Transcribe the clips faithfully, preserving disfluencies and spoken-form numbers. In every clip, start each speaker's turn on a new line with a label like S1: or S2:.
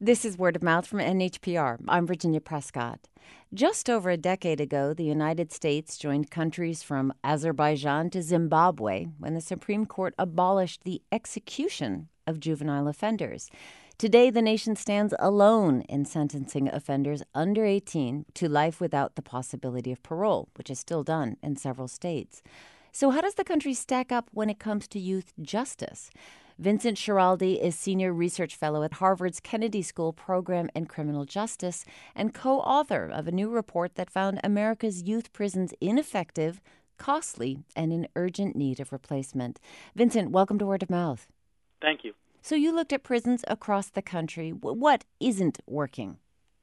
S1: This is Word of Mouth from N H P R. I'm Virginia Prescott. Just over a decade ago, the United States joined countries from Azerbaijan to Zimbabwe when the Supreme Court abolished the execution of juvenile offenders. Today, the nation stands alone in sentencing offenders under eighteen to life without the possibility of parole, which is still done in several states. So how does the country stack up when it comes to youth justice? Vincent Schiraldi is Senior Research Fellow at Harvard's Kennedy School Program in Criminal Justice and co-author of a new report that found America's youth prisons ineffective, costly, and in urgent need of replacement. Vincent, welcome to Word of Mouth.
S2: Thank you.
S1: So you looked at prisons across the country. What isn't working?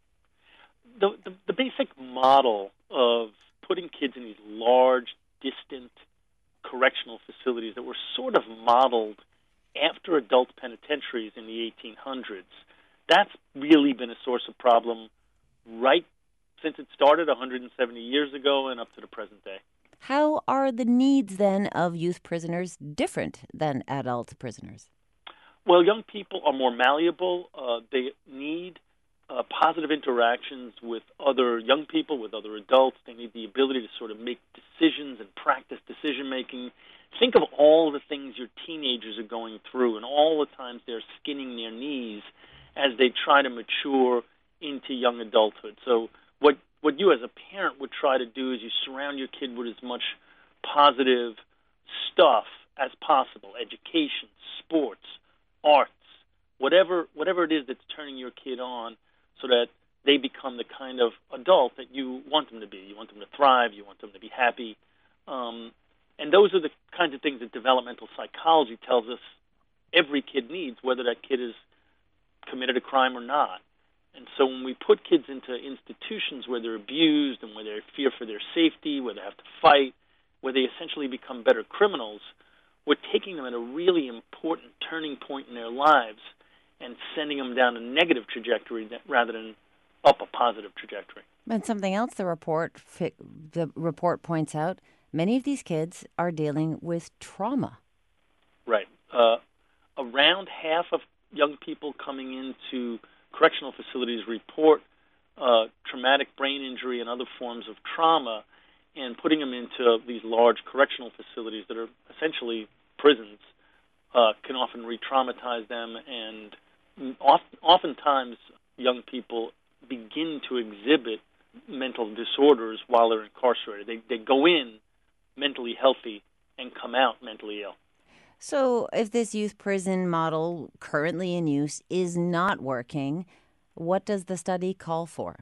S2: The, the, the basic model of putting kids in these large, distant correctional facilities that were sort of modeled after adult penitentiaries in the eighteen hundreds, that's really been a source of problem right since it started one hundred seventy years ago and up to the present day.
S1: How are the needs then of youth prisoners different than adult prisoners?
S2: Well, young people are more malleable. Uh, they need uh, positive interactions with other young people, with other adults. They need the ability to sort of make decisions and practice decision-making. Think of all the things your teenagers are going through and all the times they're skinning their knees as they try to mature into young adulthood. So what, what you as a parent would try to do is you surround your kid with as much positive stuff as possible, education, sports, arts, whatever whatever it is that's turning your kid on so that they become the kind of adult that you want them to be. You want them to thrive. You want them to be happy. Um, and those are the kinds of things that developmental psychology tells us every kid needs, whether that kid has committed a crime or not. And so when we put kids into institutions where they're abused and where they fear for their safety, where they have to fight, where they essentially become better criminals, we're taking them at a really important turning point in their lives and sending them down a negative trajectory that, rather than up a positive trajectory.
S1: And something else the report the report points out, many of these kids are dealing with trauma.
S2: Right. Uh, around half of young people coming into correctional facilities report uh, traumatic brain injury and other forms of trauma, and putting them into these large correctional facilities that are essentially prisons uh, can often re-traumatize them, and oft, oftentimes young people begin to exhibit mental disorders while they're incarcerated. They, they go in mentally healthy and come out mentally ill.
S1: So if this youth prison model currently in use is not working, what does the study call for?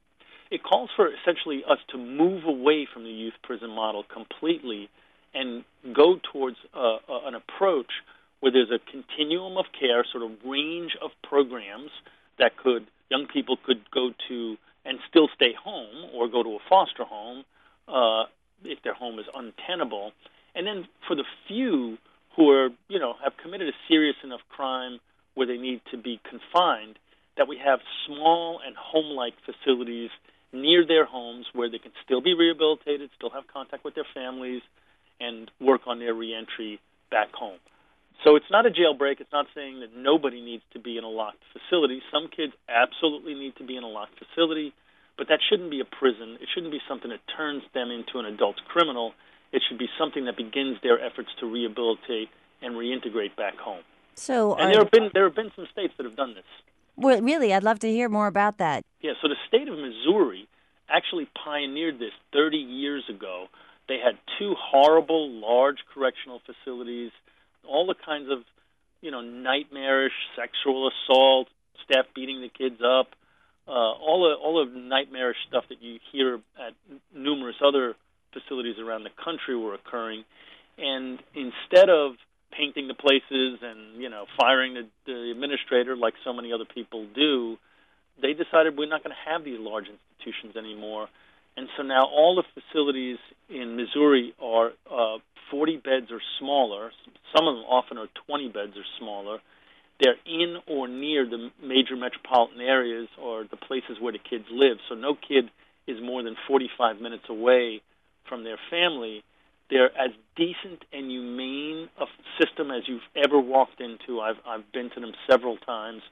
S2: It calls for essentially us to move away from the youth prison model completely and go towards uh, uh, an approach where there's a continuum of care, sort of range of programs that could young people could go to and still stay home or go to a foster home uh, if their home is untenable. And then for the few who are, you know, have committed a serious enough crime where they need to be confined, that we have small and home-like facilities near their homes where they can still be rehabilitated, still have contact with their families, and work on their reentry back home. So it's not a jailbreak. It's not saying that nobody needs to be in a locked facility. Some kids absolutely need to be in a locked facility, but that shouldn't be a prison. It shouldn't be something that turns them into an adult criminal. It should be something that begins their efforts to rehabilitate and reintegrate back home.
S1: So,
S2: and there have been there have been some states that have done this.
S1: Well, really, I'd love to hear more about that.
S2: Yeah, so the state of Missouri actually pioneered this thirty years ago. They had two horrible, large correctional facilities, all the kinds of, you know, nightmarish sexual assault, staff beating the kids up, uh, all the all of the nightmarish stuff that you hear at numerous other facilities around the country were occurring. And instead of painting the places and, you know, firing the, the administrator like so many other people do, they decided we're not going to have these large institutions anymore. And so now all the facilities in Missouri are uh, forty beds or smaller. Some of them often are twenty beds or smaller. They're in or near the major metropolitan areas or the places where the kids live. So no kid is more than forty-five minutes away from their family. They're as decent and humane a system as you've ever walked into. I've I've been to them several times.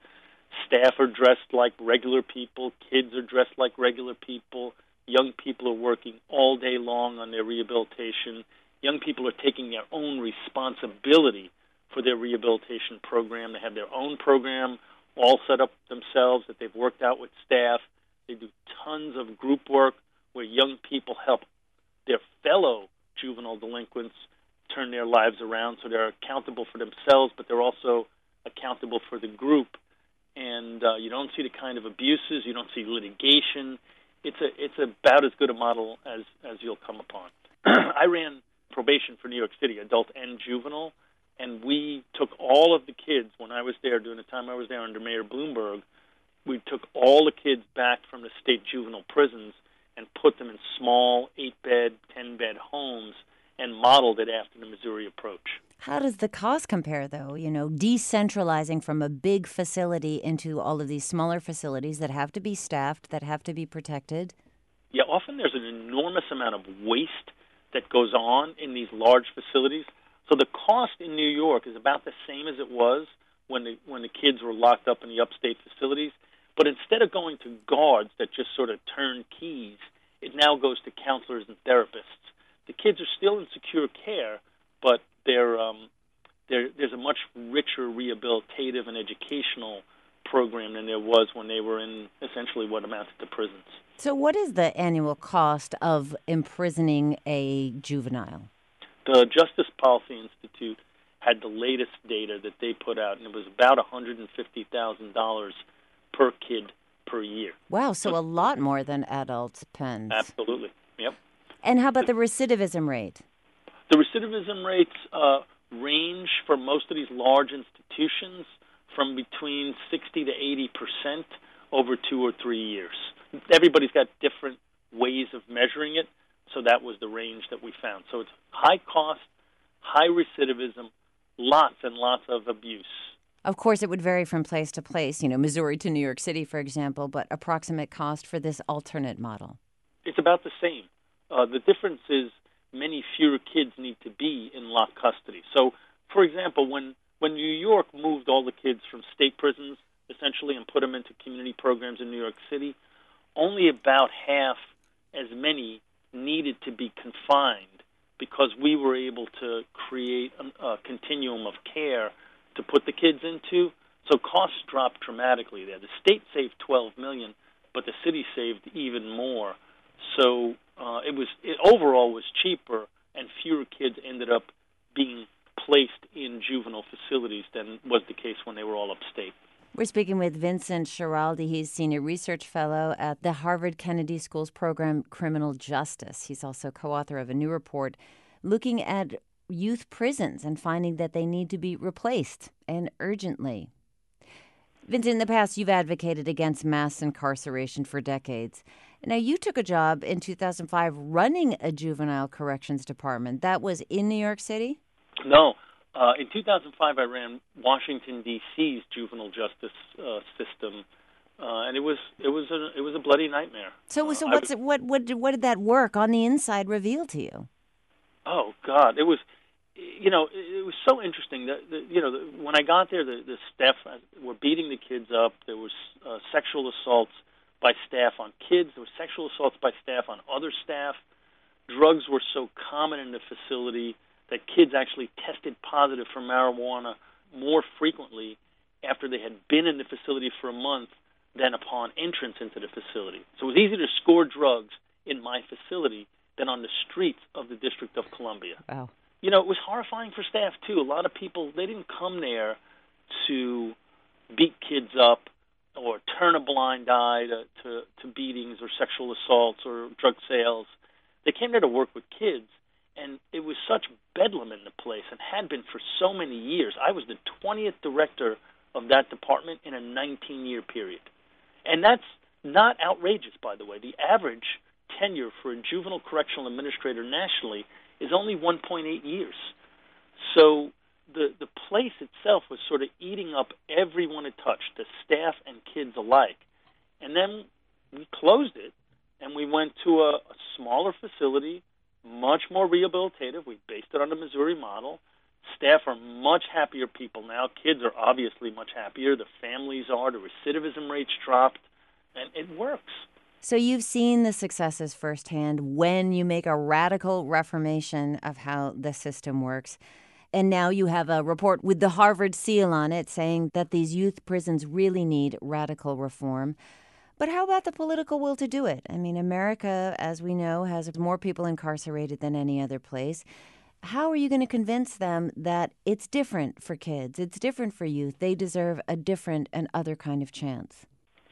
S2: Staff are dressed like regular people. Kids are dressed like regular people. Young people are working all day long on their rehabilitation. Young people are taking their own responsibility for their rehabilitation program. They have their own program all set up themselves that they've worked out with staff. They do tons of group work where young people help their fellow juvenile delinquents turn their lives around, so they're accountable for themselves, but they're also accountable for the group. And uh, you don't see the kind of abuses, you don't see litigation. It's a it's about as good a model as, as you'll come upon. I ran probation for New York City, adult and juvenile, and we took all of the kids, when I was there, during the time I was there under Mayor Bloomberg, we took all the kids back from the state juvenile prisons and put them in small eight-bed, ten-bed homes and modeled it after the Missouri approach.
S1: How does the cost compare, though? You know, decentralizing from a big facility into all of these smaller facilities that have to be staffed, that have to be protected?
S2: Yeah, often there's an enormous amount of waste that goes on in these large facilities. So the cost in New York is about the same as it was when the when the kids were locked up in the upstate facilities. But instead of going to guards that just sort of turn keys, it now goes to counselors and therapists. The kids are still in secure care, but they're, um, they're, there's a much richer rehabilitative and educational program than there was when they were in essentially what amounted to prisons.
S1: So what is the annual cost of imprisoning a juvenile?
S2: The Justice Policy Institute had the latest data that they put out, and it was about one hundred fifty thousand dollars per kid per year.
S1: Wow, so a lot more than adult pens.
S2: Absolutely, yep.
S1: And how about the recidivism rate?
S2: The recidivism rates uh, range for most of these large institutions from between sixty to eighty percent over two or three years. Everybody's got different ways of measuring it, so that was the range that we found. So it's high cost, high recidivism, lots and lots of abuse.
S1: Of course, it would vary from place to place, you know, Missouri to New York City, for example, but approximate cost for this alternate model?
S2: It's about the same. Uh, the difference is many fewer kids need to be in locked custody. So, for example, when, when New York moved all the kids from state prisons, essentially, and put them into community programs in New York City, only about half as many needed to be confined because we were able to create a, a continuum of care to put the kids into. So costs dropped dramatically there. The state saved twelve million dollars, but the city saved even more. So uh, it was it overall was cheaper, and fewer kids ended up being placed in juvenile facilities than was the case when they were all upstate.
S1: We're speaking with Vincent Schiraldi. He's Senior Research Fellow at the Harvard Kennedy School's program Criminal Justice. He's also co-author of a new report looking at youth prisons and finding that they need to be replaced, and urgently. Vincent, in the past, you've advocated against mass incarceration for decades. Now, you took a job in two thousand five running a juvenile corrections department. That was in New York City?
S2: No. Uh, in two thousand five, I ran Washington, D C's juvenile justice uh, system, uh, and it was it was a it was a bloody nightmare.
S1: So, so
S2: uh,
S1: what's
S2: was,
S1: what what did, what did that work on the inside reveal to you?
S2: Oh God, it was, you know, it was so interesting. That the, you know, the, when I got there, the, the staff were beating the kids up. There was uh, sexual assaults by staff on kids. There were sexual assaults by staff on other staff. Drugs were so common in the facility that kids actually tested positive for marijuana more frequently after they had been in the facility for a month than upon entrance into the facility. So it was easier to score drugs in my facility than on the streets of the District of Columbia.
S1: Wow.
S2: You know, it was horrifying for staff, too. A lot of people, they didn't come there to beat kids up or turn a blind eye to, to, to beatings or sexual assaults or drug sales. They came there to work with kids. And it was such bedlam in the place and had been for so many years. I was the twentieth director of that department in a nineteen-year period. And that's not outrageous, by the way. The average tenure for a juvenile correctional administrator nationally is only one point eight years. So the, the place itself was sort of eating up everyone it touched, the staff and kids alike. And then we closed it, and we went to a, a smaller facility, much more rehabilitative. We based it on the Missouri model, Staff are much happier people now. Kids are obviously much happier. The families are. The recidivism rates dropped, and it works.
S1: So you've seen the successes firsthand when you make a radical reformation of how the system works. And now you have a report with the Harvard seal on it saying that these youth prisons really need radical reform. But how about the political will to do it? I mean, America, as we know, has more people incarcerated than any other place. How are you going to convince them that it's different for kids, it's different for youth, they deserve a different and other kind of chance?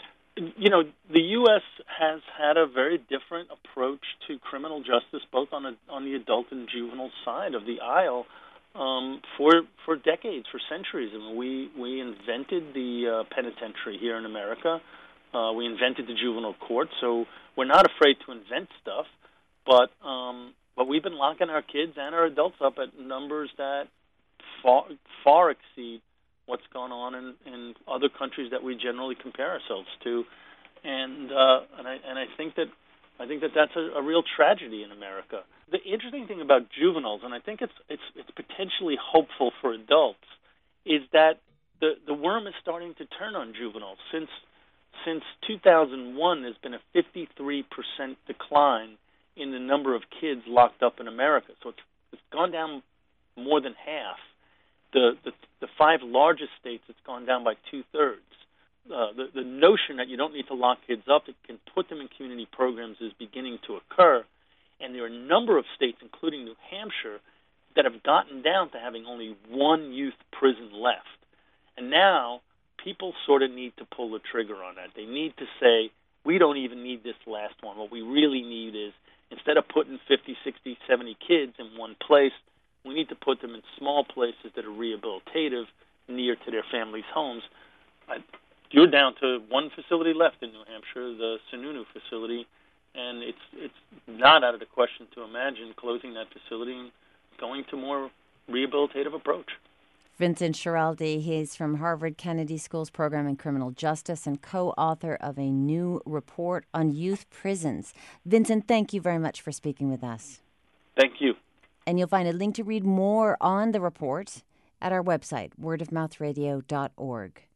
S2: You know, the U S has had a very different approach to criminal justice, both on a, on the adult and juvenile side of the aisle, um, for for decades, for centuries. I mean, we we invented the uh, penitentiary here in America. Uh, we invented the juvenile court, so we're not afraid to invent stuff. But um, but we've been locking our kids and our adults up at numbers that far far exceed what's gone on in, in other countries that we generally compare ourselves to, and uh, and I and I think that I think that that's a, a real tragedy in America. The interesting thing about juveniles, and I think it's it's it's potentially hopeful for adults, is that the the worm is starting to turn on juveniles. Since since two thousand one, there's been a fifty-three percent decline in the number of kids locked up in America. So it's it's gone down more than half. The, the the five largest states, it's gone down by two-thirds. Uh, the, the notion that you don't need to lock kids up, that can put them in community programs, is beginning to occur. And there are a number of states, including New Hampshire, that have gotten down to having only one youth prison left. And now people sort of need to pull the trigger on that. They need to say, we don't even need this last one. What we really need is, instead of putting fifty, sixty, seventy kids in one place, we need to put them in small places that are rehabilitative, near to their families' homes. I, you're down to one facility left in New Hampshire, the Sununu facility, and it's it's not out of the question to imagine closing that facility and going to more rehabilitative approach.
S1: Vincent Schiraldi, he's from Harvard Kennedy School's Program in Criminal Justice and co-author of a new report on youth prisons. Vincent, thank you very much for speaking with us.
S2: Thank you.
S1: And you'll find a link to read more on the report at our website, word of mouth radio dot org.